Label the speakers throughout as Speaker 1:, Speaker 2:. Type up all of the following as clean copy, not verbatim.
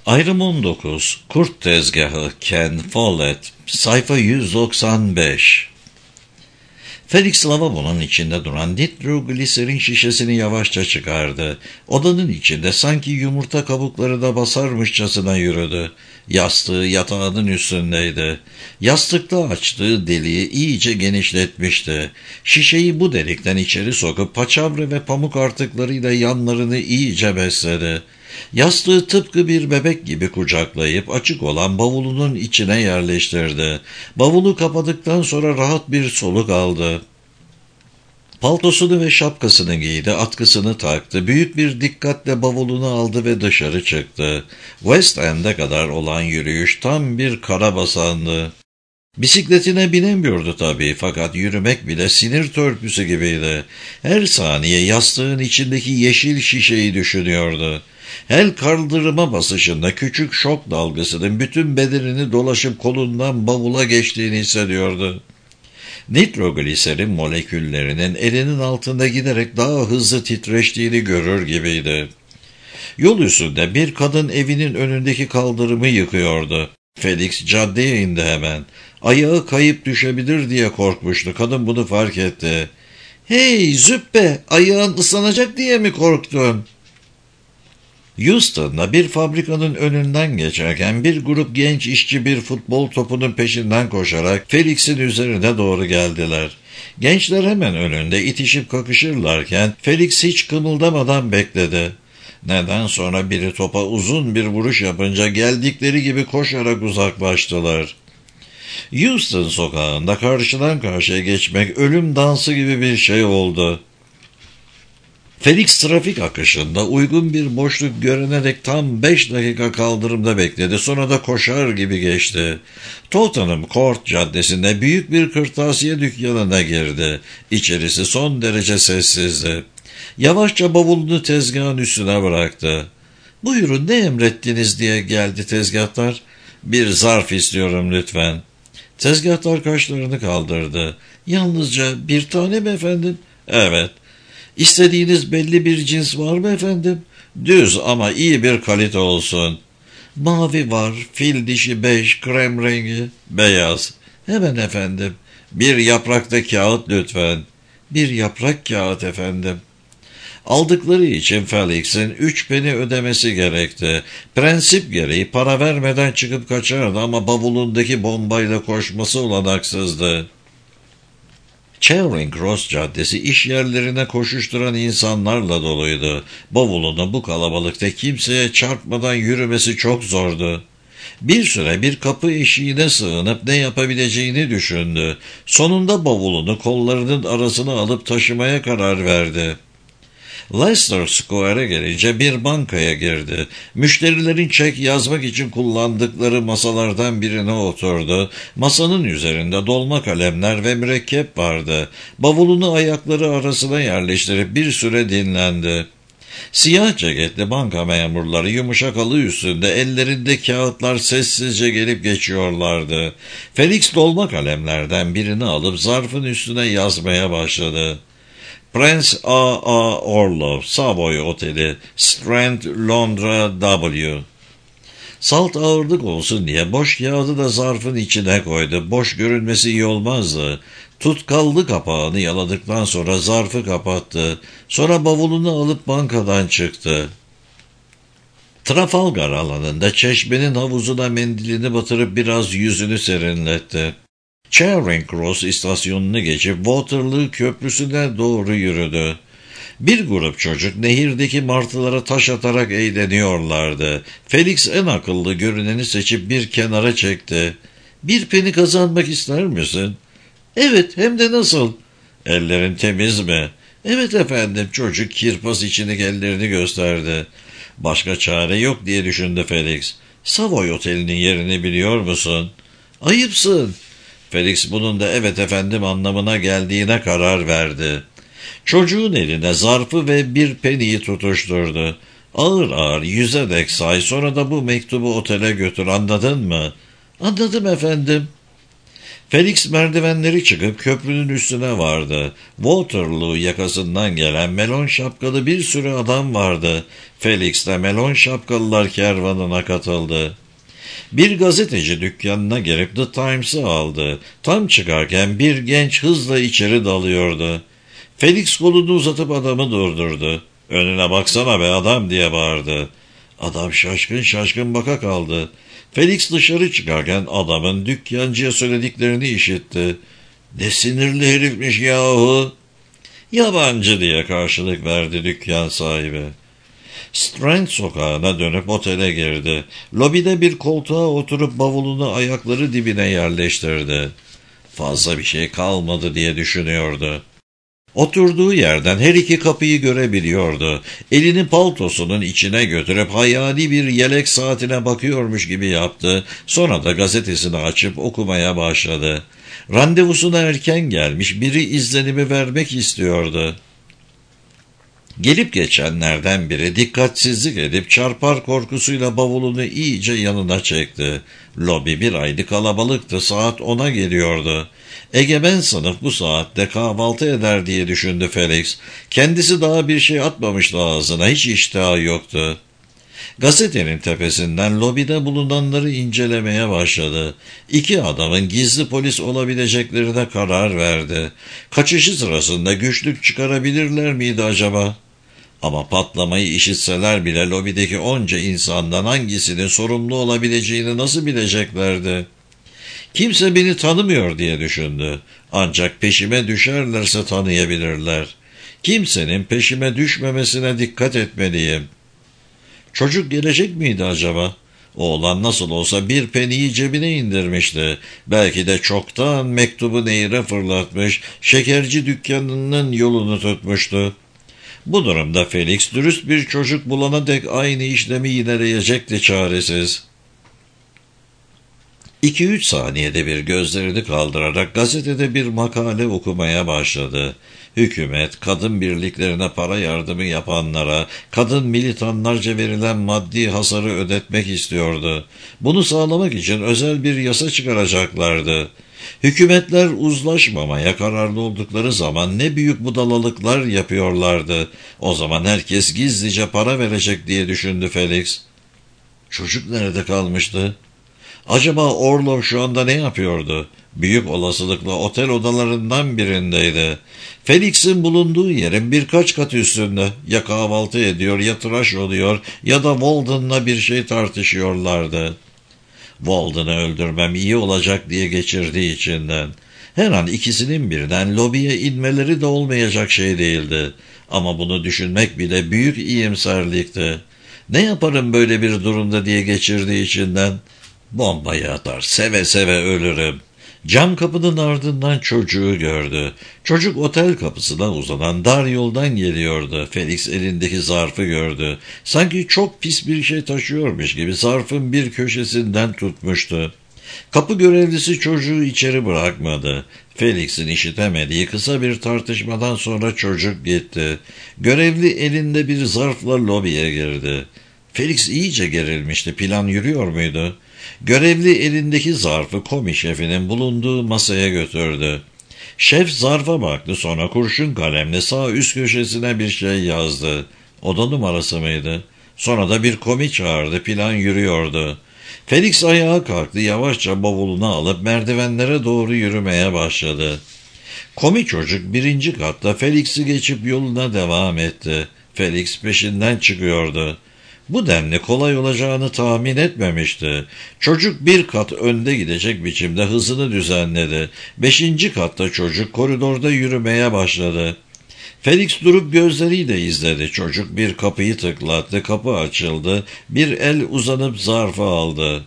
Speaker 1: Ayrım 19. Kurt Tezgahı Ken Follett. Sayfa 195. Felix lavabonun içinde duran nitrogliserin şişesini yavaşça çıkardı. Odanın içinde sanki yumurta kabukları da basarmışçasına yürüdü. Yastığı yatağının üstündeydi. Yastıkta açtığı deliği iyice genişletmişti. Şişeyi bu delikten içeri sokup paçavra ve pamuk artıklarıyla yanlarını iyice besledi. Yastığı tıpkı bir bebek gibi kucaklayıp açık olan bavulunun içine yerleştirdi. Bavulu kapadıktan sonra rahat bir soluk aldı. Paltosunu ve şapkasını giydi, atkısını taktı, büyük bir dikkatle bavulunu aldı ve dışarı çıktı. West End'e kadar olan yürüyüş tam bir karabasandı. Bisikletine binemiyordu tabii, fakat yürümek bile sinir törpüsü gibiydi. Her saniye yastığın içindeki yeşil şişeyi düşünüyordu. Her kaldırıma basışında küçük şok dalgasının bütün bedenini dolaşıp kolundan bavula geçtiğini hissediyordu. Nitrogliserin moleküllerinin elinin altında giderek daha hızlı titreştiğini görür gibiydi. Yol üstünde bir kadın evinin önündeki kaldırımı yıkıyordu. Felix caddeye indi hemen. Ayağı kayıp düşebilir diye korkmuştu. Kadın bunu fark etti. "Hey züppe, ayağın ıslanacak diye mi korktun?" Houston'da bir fabrikanın önünden geçerken bir grup genç işçi bir futbol topunun peşinden koşarak Felix'in üzerine doğru geldiler. Gençler hemen önünde itişip kakışırlarken Felix hiç kımıldamadan bekledi. Neden sonra biri topa uzun bir vuruş yapınca geldikleri gibi koşarak uzaklaştılar. Houston sokağında karşıdan karşıya geçmek ölüm dansı gibi bir şey oldu. Felix trafik akışında uygun bir boşluk görünerek tam 5 dakika kaldırımda bekledi. Sonra da koşar gibi geçti. Tottenham Court Caddesi'nde büyük bir kırtasiye dükkanına girdi. İçerisi son derece sessizdi. Yavaşça bavulunu tezgahın üstüne bıraktı. "Buyurun, ne emrettiniz?" diye geldi tezgahtar. "Bir zarf istiyorum lütfen." Tezgahtar kaşlarını kaldırdı. "Yalnızca bir tane mi efendim?" "Evet." "İstediğiniz belli bir cins var mı efendim?" "Düz ama iyi bir kalite olsun." "Mavi var, fil dişi bej, krem rengi." "Beyaz." "Hemen efendim." "Bir yaprakta kağıt lütfen." "Bir yaprak kağıt efendim." Aldıkları için Felix'in 3 peni ödemesi gerekti. Prensip gereği para vermeden çıkıp kaçardı ama bavulundaki bombayla koşması olanaksızdı. Charing Cross Caddesi iş yerlerine koşuşturan insanlarla doluydu. Bavulunu bu kalabalıkta kimseye çarpmadan yürümesi çok zordu. Bir süre bir kapı eşiğine sığınıp ne yapabileceğini düşündü. Sonunda bavulunu kollarının arasına alıp taşımaya karar verdi. Leicester Square'a gelince bir bankaya girdi. Müşterilerin çek yazmak için kullandıkları masalardan birine oturdu. Masanın üzerinde dolma kalemler ve mürekkep vardı. Bavulunu ayakları arasına yerleştirip bir süre dinlendi. Siyah ceketli banka memurları yumuşak halı üstünde ellerinde kağıtlar sessizce gelip geçiyorlardı. Felix dolma kalemlerden birini alıp zarfın üstüne yazmaya başladı. Prince A.A. Orlov, Savoy Oteli, Strand, Londra W. Salt ağırlık olsun diye boş kağıdı da zarfın içine koydu. Boş görünmesi iyi olmazdı. Tutkallı kapağını yaladıktan sonra zarfı kapattı. Sonra bavulunu alıp bankadan çıktı. Trafalgar alanında çeşmenin havuzuna mendilini batırıp biraz yüzünü serinletti. Charing Cross istasyonunu geçip Waterloo Köprüsü'ne doğru yürüdü. Bir grup çocuk nehirdeki martılara taş atarak eğleniyorlardı. Felix en akıllı görüneni seçip bir kenara çekti. "Bir peni kazanmak ister misin?" "Evet, hem de nasıl?" "Ellerin temiz mi?" "Evet efendim." Çocuk kirpas içindeki ellerini gösterdi. Başka çare yok diye düşündü Felix. "Savoy Oteli'nin yerini biliyor musun?" "Ayıpsın." Felix bunun da "evet efendim" anlamına geldiğine karar verdi. Çocuğun eline zarfı ve bir peniyi tutuşturdu. "Ağır ağır 100'e dek say, sonra da bu mektubu otele götür, anladın mı?" "Anladım efendim." Felix merdivenleri çıkıp köprünün üstüne vardı. Waterloo yakasından gelen melon şapkalı bir sürü adam vardı. Felix de melon şapkalılar kervanına katıldı. Bir gazeteci dükkanına girip The Times'ı aldı. Tam çıkarken bir genç hızla içeri dalıyordu. Felix kolunu uzatıp adamı durdurdu. "Önüne baksana be adam!" diye bağırdı. Adam şaşkın şaşkın baka kaldı. Felix dışarı çıkarken adamın dükkancıya söylediklerini işitti. "Ne sinirli herifmiş yahu!" "Yabancı," diye karşılık verdi dükkan sahibi. Strand sokağına dönüp otele girdi. Lobide bir koltuğa oturup bavulunu ayakları dibine yerleştirdi. Fazla bir şey kalmadı diye düşünüyordu. Oturduğu yerden her iki kapıyı görebiliyordu. Elini paltosunun içine götürüp hayali bir yelek saatine bakıyormuş gibi yaptı. Sonra da gazetesini açıp okumaya başladı. Randevusuna erken gelmiş, biri izlenimi vermek istiyordu. Gelip geçenlerden biri dikkatsizlik edip çarpar korkusuyla bavulunu iyice yanına çekti. Lobi bir aylık kalabalıktı, saat 10'a geliyordu. Egemen sınıf bu saatte kahvaltı eder diye düşündü Felix. Kendisi daha bir şey atmamıştı ağzına, hiç iştahı yoktu. Gazetenin tepesinden lobide bulunanları incelemeye başladı. İki adamın gizli polis olabileceklerine karar verdi. Kaçışı sırasında güçlük çıkarabilirler miydi acaba? Ama patlamayı işitseler bile lobideki onca insandan hangisinin sorumlu olabileceğini nasıl bileceklerdi? Kimse beni tanımıyor diye düşündü. Ancak peşime düşerlerse tanıyabilirler. Kimsenin peşime düşmemesine dikkat etmeliyim. Çocuk gelecek miydi acaba? Oğlan nasıl olsa bir peniyi cebine indirmişti. Belki de çoktan mektubu nehire fırlatmış, şekerci dükkanının yolunu tutmuştu. Bu durumda Felix dürüst bir çocuk bulana dek aynı işlemi yineleyecekti çaresiz. 2-3 saniyede bir gözlerini kaldırarak gazetede bir makale okumaya başladı. Hükümet, kadın birliklerine para yardımı yapanlara, kadın militanlarca verilen maddi hasarı ödetmek istiyordu. Bunu sağlamak için özel bir yasa çıkaracaklardı. Hükümetler uzlaşmamaya kararlı oldukları zaman ne büyük budalalıklar yapıyorlardı. O zaman herkes gizlice para verecek diye düşündü Felix. Çocuk nerede kalmıştı? Acaba Orlov şu anda ne yapıyordu? Büyük olasılıkla otel odalarından birindeydi. Felix'in bulunduğu yerin birkaç kat üstünde. Ya kahvaltı ediyor, ya tıraş oluyor, ya da Walden'la bir şey tartışıyorlardı. Walden'ı öldürmem iyi olacak diye geçirdiği içinden. Her an ikisinin birden lobiye inmeleri de olmayacak şey değildi. Ama bunu düşünmek bile büyük iyimserlikti. Ne yaparım böyle bir durumda diye geçirdiği içinden. Bombayı atar, seve seve ölürüm. Cam kapının ardından çocuğu gördü. Çocuk otel kapısına uzanan dar yoldan geliyordu. Felix elindeki zarfı gördü. Sanki çok pis bir şey taşıyormuş gibi zarfın bir köşesinden tutmuştu. Kapı görevlisi çocuğu içeri bırakmadı. Felix'in işitemediği kısa bir tartışmadan sonra çocuk gitti. Görevli elinde bir zarfla lobiye girdi. Felix iyice gerilmişti. Plan yürüyor muydu? Görevli elindeki zarfı komi şefinin bulunduğu masaya götürdü. Şef zarfa baktı, sonra kurşun kalemle sağ üst köşesine bir şey yazdı. Oda numarası mıydı? Sonra da bir komi çağırdı. Plan yürüyordu. Felix ayağa kalktı, yavaşça bavulunu alıp merdivenlere doğru yürümeye başladı. Komi çocuk 1. katta Felix'i geçip yoluna devam etti. Felix peşinden çıkıyordu. Bu denli kolay olacağını tahmin etmemişti. Çocuk bir kat önde gidecek biçimde hızını düzenledi. 5. katta çocuk koridorda yürümeye başladı. Felix durup gözleriyle izledi. Çocuk bir kapıyı tıklattı, kapı açıldı. Bir el uzanıp zarfı aldı.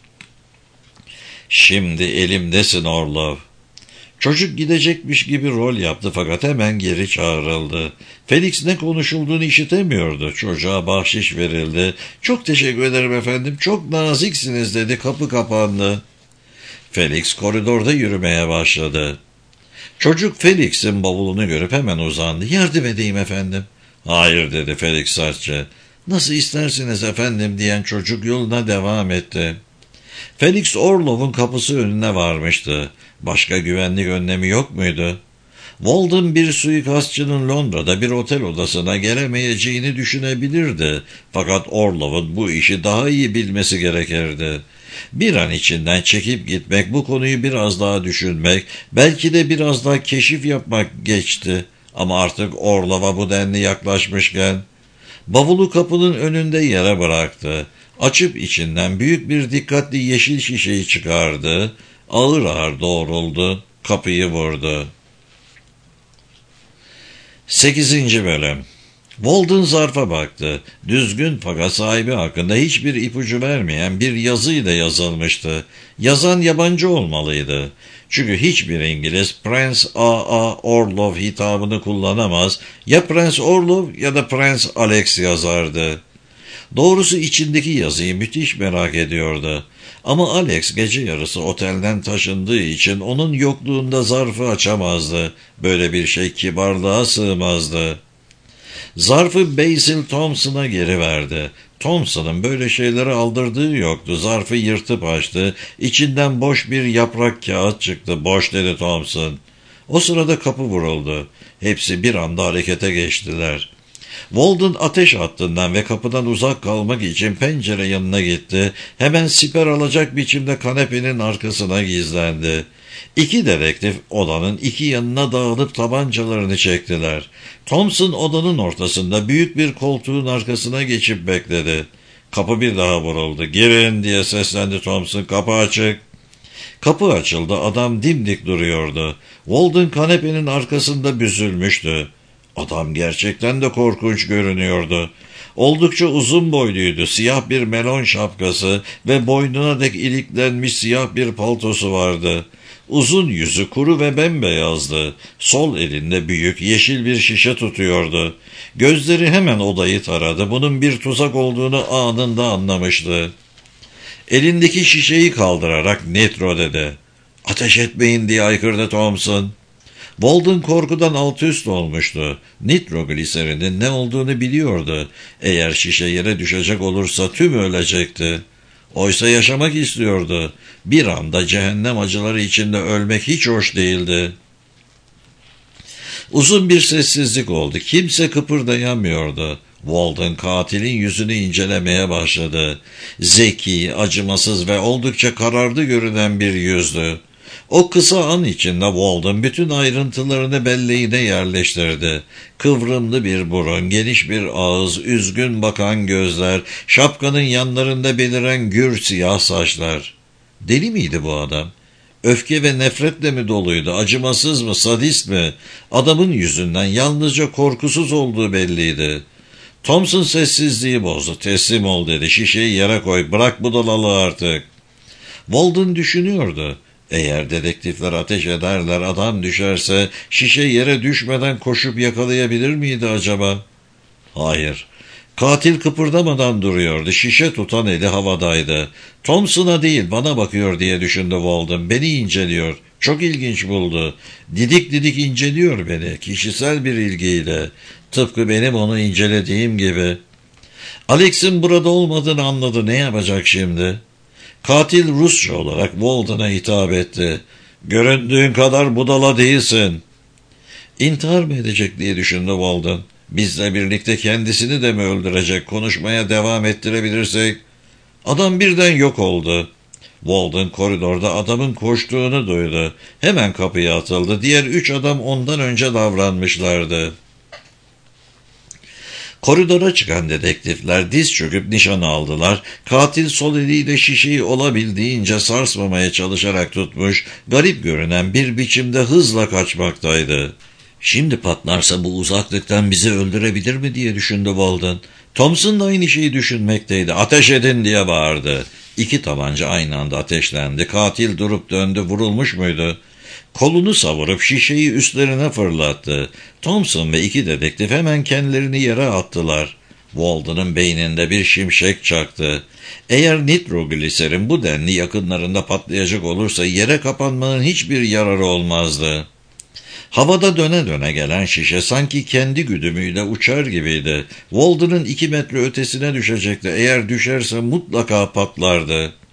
Speaker 1: "Şimdi elimdesin Orlov." Çocuk gidecekmiş gibi rol yaptı fakat hemen geri çağrıldı. Felix ne konuşulduğunu işitemiyordu. Çocuğa bahşiş verildi. "Çok teşekkür ederim efendim, çok naziksiniz," dedi. Kapı kapandı. Felix koridorda yürümeye başladı. Çocuk Felix'in bavulunu görüp hemen uzandı. "Yardım edeyim efendim." "Hayır," dedi Felix sertçe. "Nasıl istersiniz efendim," diyen çocuk yoluna devam etti. Felix Orlov'un kapısı önüne varmıştı. Başka güvenlik önlemi yok muydu? Walden bir suikastçının Londra'da bir otel odasına gelemeyeceğini düşünebilirdi. Fakat Orlov'un bu işi daha iyi bilmesi gerekirdi. Bir an içinden çekip gitmek, bu konuyu biraz daha düşünmek, belki de biraz daha keşif yapmak geçti. Ama artık Orlov'a bu denli yaklaşmışken, bavulu kapının önünde yere bıraktı. Açıp içinden büyük bir dikkatli yeşil şişeyi çıkardı. Ağır ağır doğruldu, kapıyı vurdu. 8. Bölüm. Walden zarfa baktı. Düzgün fakat sahibi hakkında hiçbir ipucu vermeyen bir yazıyla yazılmıştı. Yazan yabancı olmalıydı. Çünkü hiçbir İngiliz Prince A.A. Orlov hitabını kullanamaz, ya Prince Orlov ya da Prince Alex yazardı. Doğrusu içindeki yazıyı müthiş merak ediyordu. Ama Alex gece yarısı otelden taşındığı için onun yokluğunda zarfı açamazdı. Böyle bir şey kibarlığa sığmazdı. Zarfı Basil Thompson'a geri verdi. Thompson'ın böyle şeyleri aldırdığı yoktu. Zarfı yırtıp açtı. İçinden boş bir yaprak kağıt çıktı. Boş dedi Thompson. O sırada kapı vuruldu. Hepsi bir anda harekete geçtiler. Walden ateş hattından ve kapıdan uzak kalmak için pencere yanına gitti. Hemen siper alacak biçimde kanepenin arkasına gizlendi. İki dedektif odanın iki yanına dağılıp tabancalarını çektiler. Thompson odanın ortasında büyük bir koltuğun arkasına geçip bekledi. Kapı bir daha vuruldu. "Girin!" diye seslendi Thompson. "Kapı açık." Kapı açıldı. Adam dimdik duruyordu. Walden kanepenin arkasında büzülmüştü. Adam gerçekten de korkunç görünüyordu. Oldukça uzun boyluydu. Siyah bir melon şapkası ve boynuna dek iliklenmiş siyah bir paltosu vardı. Uzun yüzü kuru ve bembeyazdı. Sol elinde büyük yeşil bir şişe tutuyordu. Gözleri hemen odayı taradı. Bunun bir tuzak olduğunu anında anlamıştı. Elindeki şişeyi kaldırarak "Nitro" dedi. "Ateş etmeyin!" diye haykırdı Thompson. Walden korkudan alt üst olmuştu. Nitrogliserinin ne olduğunu biliyordu. Eğer şişe yere düşecek olursa tüm ölecekti. Oysa yaşamak istiyordu. Bir anda cehennem acıları içinde ölmek hiç hoş değildi. Uzun bir sessizlik oldu. Kimse kıpırdayamıyordu. Walden katilin yüzünü incelemeye başladı. Zeki, acımasız ve oldukça kararlı görünen bir yüzdü. O kısa an içinde Walden bütün ayrıntılarını belleğine yerleştirdi. Kıvrımlı bir burun, geniş bir ağız, üzgün bakan gözler, şapkanın yanlarında beliren gür siyah saçlar. Deli miydi bu adam? Öfke ve nefretle mi doluydu, acımasız mı, sadist mi? Adamın yüzünden yalnızca korkusuz olduğu belliydi. Thompson sessizliği bozdu. "Teslim ol" dedi. "Şişeyi yere koy, bırak budalalığı artık." Walden düşünüyordu. Eğer dedektifler ateş ederler, adam düşerse şişe yere düşmeden koşup yakalayabilir miydi acaba? Hayır. Katil kıpırdamadan duruyordu. Şişe tutan eli havadaydı. "Thompson'a değil, bana bakıyor" diye düşündü Walden. "Beni inceliyor." Çok ilginç buldu. Didik didik inceliyor beni. Kişisel bir ilgiyle. Tıpkı benim onu incelediğim gibi. Alex'in burada olmadığını anladı. Ne yapacak şimdi? Katil Rusça olarak Walden'a hitap etti. "Göründüğün kadar budala değilsin." İntihar mı edecek diye düşündü Walden. Bizle birlikte kendisini de mi öldürecek? Konuşmaya devam ettirebilirsek. Adam birden yok oldu. Walden koridorda adamın koştuğunu duydu. Hemen kapıya atıldı. Diğer 3 adam ondan önce davranmışlardı. Koridora çıkan dedektifler diz çöküp nişan aldılar. Katil sol eliyle şişeyi olabildiğince sarsmamaya çalışarak tutmuş, garip görünen bir biçimde hızla kaçmaktaydı. "Şimdi patlarsa bu uzaklıktan bizi öldürebilir mi?" diye düşündü Walden. Thompson da aynı şeyi düşünmekteydi. "Ateş edin!" diye bağırdı. 2 tabanca aynı anda ateşlendi. Katil durup döndü. Vurulmuş muydu? Kolunu savurup şişeyi üstlerine fırlattı. Thompson ve 2 dedektif hemen kendilerini yere attılar. Walden'ın beyninde bir şimşek çaktı. Eğer nitrogliserin bu denli yakınlarında patlayacak olursa yere kapanmanın hiçbir yararı olmazdı. Havada döne döne gelen şişe sanki kendi güdümüyle uçar gibiydi. Walden'ın 2 metre ötesine düşecekti. Eğer düşerse mutlaka patlardı.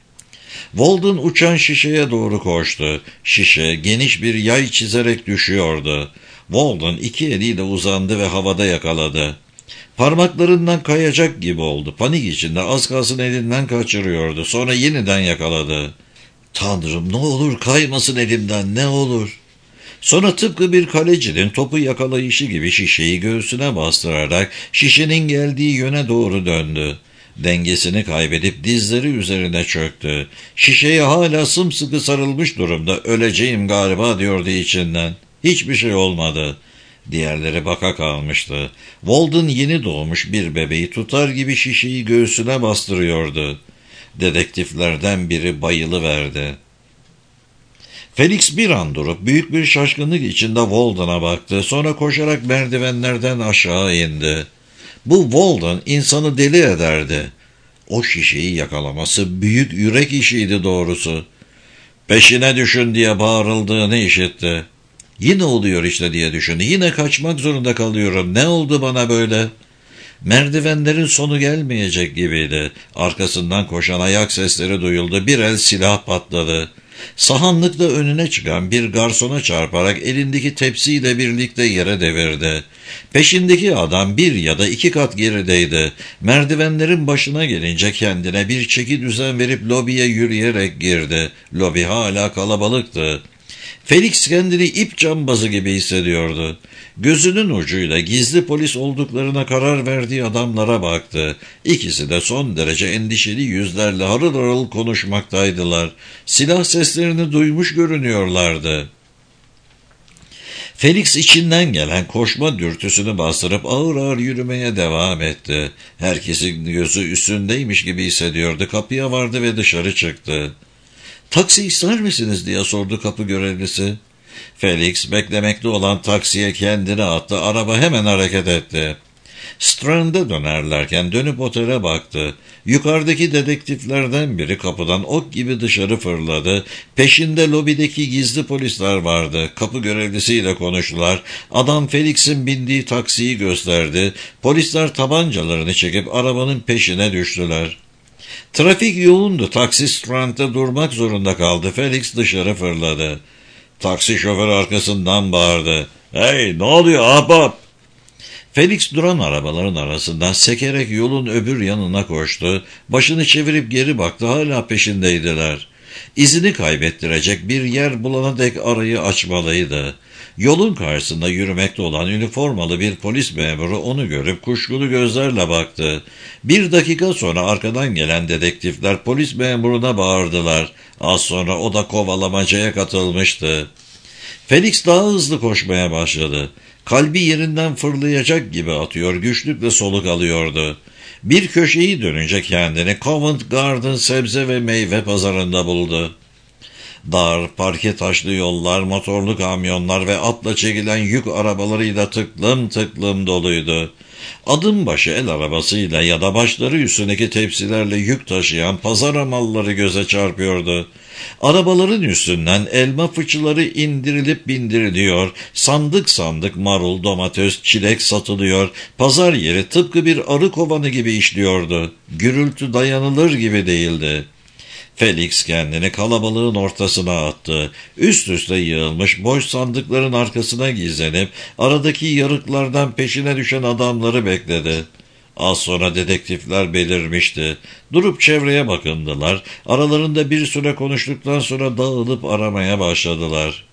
Speaker 1: Walden uçan şişeye doğru koştu. Şişe geniş bir yay çizerek düşüyordu. Walden iki eliyle uzandı ve havada yakaladı. Parmaklarından kayacak gibi oldu. Panik içinde az kalsın elinden kaçırıyordu. Sonra yeniden yakaladı. Tanrım, ne olur kaymasın elimden, ne olur. Sonra tıpkı bir kalecinin topu yakalayışı gibi şişeyi göğsüne bastırarak şişenin geldiği yöne doğru döndü. Dengesini kaybedip dizleri üzerine çöktü. Şişeye hala sımsıkı sarılmış durumda. Öleceğim galiba diyordu içinden. Hiçbir şey olmadı. Diğerleri baka kalmıştı. Walden yeni doğmuş bir bebeği tutar gibi şişeyi göğsüne bastırıyordu. Dedektiflerden biri bayılıverdi. Felix bir an durup büyük bir şaşkınlık içinde Walden'a baktı. Sonra koşarak merdivenlerden aşağı indi. Bu Walden insanı deli ederdi. O şişeyi yakalaması büyük yürek işiydi doğrusu. Peşine düşün diye bağırıldığını işitti. Yine oluyor işte diye düşündü. Yine kaçmak zorunda kalıyorum. Ne oldu bana böyle? Merdivenlerin sonu gelmeyecek gibiydi. Arkasından koşan ayak sesleri duyuldu. Bir el silah patladı. Sahanlıkta önüne çıkan bir garsona çarparak elindeki tepsiyle birlikte yere devirdi. Peşindeki adam bir ya da iki kat gerideydi. Merdivenlerin başına gelince kendine bir çeki düzen verip lobiye yürüyerek girdi. Lobi hala kalabalıktı. Felix kendini ip cambazı gibi hissediyordu. Gözünün ucuyla gizli polis olduklarına karar verdiği adamlara baktı. İkisi de son derece endişeli yüzlerle harıl harıl konuşmaktaydılar. Silah seslerini duymuş görünüyorlardı. Felix içinden gelen koşma dürtüsünü bastırıp ağır ağır yürümeye devam etti. Herkesin gözü üstündeymiş gibi hissediyordu. Kapıya vardı ve dışarı çıktı. "Taksi ister misiniz?" diye sordu kapı görevlisi. Felix beklemekte olan taksiye kendini attı. Araba hemen hareket etti. Strand'a dönerlerken dönüp otele baktı. Yukarıdaki dedektiflerden biri kapıdan ok gibi dışarı fırladı. Peşinde lobideki gizli polisler vardı. Kapı görevlisiyle konuştular. Adam Felix'in bindiği taksiyi gösterdi. Polisler tabancalarını çekip arabanın peşine düştüler. Trafik yoğundu. Taksi Strand'da durmak zorunda kaldı. Felix dışarı fırladı. Taksi şoförü arkasından bağırdı. "Hey, ne oluyor ahbap?" Felix duran arabaların arasından sekerek yolun öbür yanına koştu. Başını çevirip geri baktı. Hala peşindeydiler. İzini kaybettirecek bir yer bulana dek arayı açmalıydı. Yolun karşısında yürümekte olan üniformalı bir polis memuru onu görüp kuşkulu gözlerle baktı. Bir dakika sonra arkadan gelen dedektifler polis memuruna bağırdılar. Az sonra o da kovalamacaya katılmıştı. Felix daha hızlı koşmaya başladı. Kalbi yerinden fırlayacak gibi atıyor, güçlükle soluk alıyordu. Bir köşeyi dönünce kendini Covent Garden sebze ve meyve pazarında buldu. Dar, parke taşlı yollar, motorlu kamyonlar ve atla çekilen yük arabalarıyla tıklım tıklım doluydu. Adım başı el arabasıyla ya da başları üstündeki tepsilerle yük taşıyan pazar malları göze çarpıyordu. Arabaların üstünden elma fıçıları indirilip bindiriliyor, sandık sandık marul, domates, çilek satılıyor, pazar yeri tıpkı bir arı kovanı gibi işliyordu. Gürültü dayanılır gibi değildi. Felix kendini kalabalığın ortasına attı. Üst üste yığılmış boş sandıkların arkasına gizlenip aradaki yarıklardan peşine düşen adamları bekledi. Az sonra dedektifler belirmişti. Durup çevreye bakındılar. Aralarında bir süre konuştuktan sonra dağılıp aramaya başladılar.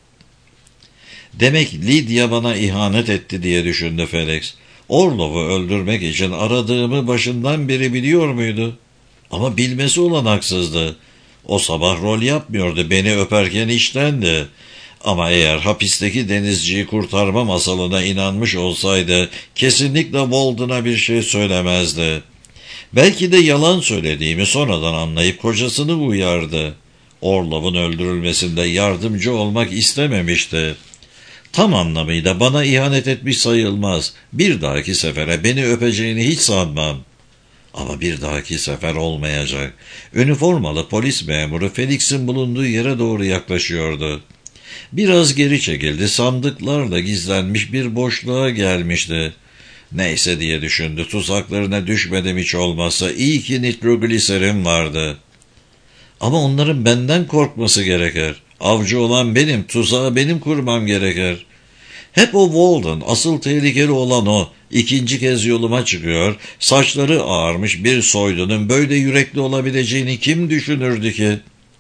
Speaker 1: "Demek Lydia bana ihanet etti" diye düşündü Felix. "Orlov'u öldürmek için aradığımı başından beri biliyor muydu? Ama bilmesi olanaksızdı. O sabah rol yapmıyordu, beni öperken içtendi. Ama eğer hapisteki denizciyi kurtarma masalına inanmış olsaydı kesinlikle Walden'a bir şey söylemezdi. Belki de yalan söylediğimi sonradan anlayıp kocasını uyardı. Orlov'un öldürülmesinde yardımcı olmak istememişti. Tam anlamıyla bana ihanet etmiş sayılmaz. Bir dahaki sefere beni öpeceğini hiç sanmam. Ama bir dahaki sefer olmayacak. Üniformalı polis memuru Felix'in bulunduğu yere doğru yaklaşıyordu. Biraz geri çekildi, sandıklarla gizlenmiş bir boşluğa gelmişti. Neyse diye düşündü, tuzaklarına düşmedim hiç olmazsa, iyi ki nitrogliserin vardı. Ama onların benden korkması gerekir. Avcı olan benim, tuzağı benim kurmam gerekir. Hep o Walden, asıl tehlikeli olan o. İkinci kez yoluma çıkıyor, saçları ağarmış bir soylunun böyle yürekli olabileceğini kim düşünürdü ki?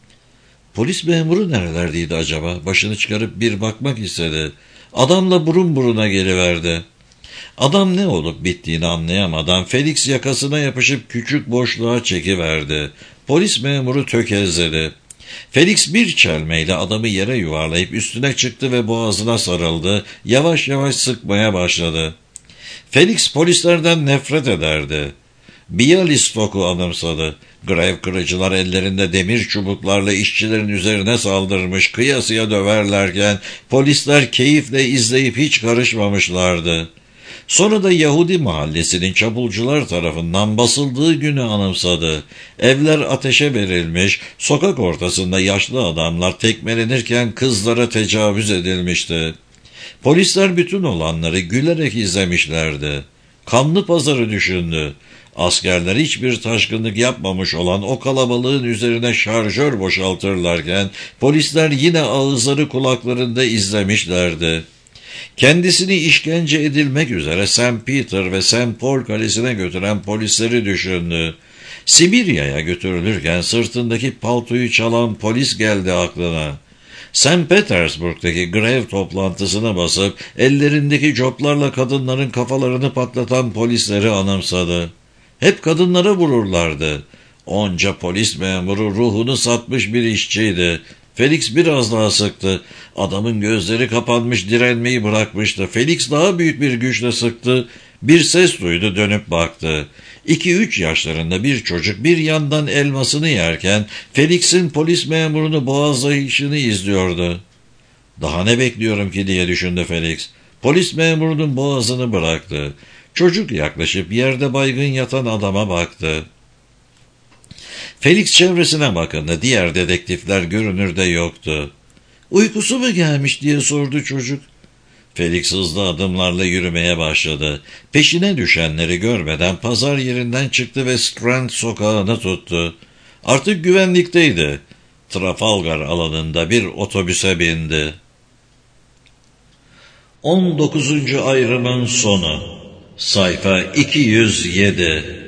Speaker 1: Polis memuru nerelerdeydi acaba? Başını çıkarıp bir bakmak istedi. Adamla burun buruna geliverdi. Adam ne olup bittiğini anlayamadan Felix yakasına yapışıp küçük boşluğa çekiverdi. Polis memuru tökezledi. Felix bir çelmeyle adamı yere yuvarlayıp üstüne çıktı ve boğazına sarıldı. Yavaş yavaş sıkmaya başladı. Felix polislerden nefret ederdi. Bialystok'u anımsadı. Grev kırıcılar ellerinde demir çubuklarla işçilerin üzerine saldırmış, kıyasıya döverlerken polisler keyifle izleyip hiç karışmamışlardı. Sonra da Yahudi mahallesinin çapulcular tarafından basıldığı günü anımsadı. Evler ateşe verilmiş, sokak ortasında yaşlı adamlar tekmelenirken kızlara tecavüz edilmişti. Polisler bütün olanları gülerek izlemişlerdi. Kanlı pazarı düşündü. Askerler hiçbir taşkınlık yapmamış olan o kalabalığın üzerine şarjör boşaltırlarken polisler yine ağızları kulaklarında izlemişlerdi. Kendisini işkence edilmek üzere St. Peter ve St. Paul kalesine götüren polisleri düşündü. Sibirya'ya götürülürken sırtındaki paltoyu çalan polis geldi aklına. St. Petersburg'daki grev toplantısına basıp ellerindeki coplarla kadınların kafalarını patlatan polisleri anımsadı. Hep kadınlara vururlardı. Onca polis memuru ruhunu satmış bir işçiydi. Felix biraz daha sıktı. Adamın gözleri kapanmış, direnmeyi bırakmıştı. Felix daha büyük bir güçle sıktı. Bir ses duydu, dönüp baktı. 2-3 yaşlarında bir çocuk bir yandan elmasını yerken Felix'in polis memurunu boğazlayışını izliyordu. Daha ne bekliyorum ki diye düşündü Felix. Polis memurunun boğazını bıraktı. Çocuk yaklaşıp yerde baygın yatan adama baktı. Felix çevresine bakındı. Diğer dedektifler görünürde yoktu. "Uykusu mu gelmiş?" diye sordu çocuk. Felix hızlı adımlarla yürümeye başladı. Peşine düşenleri görmeden pazar yerinden çıktı ve Strand sokağını tuttu. Artık güvenlikteydi. Trafalgar alanında bir otobüse bindi. 19. ayrımın sonu. Sayfa 207.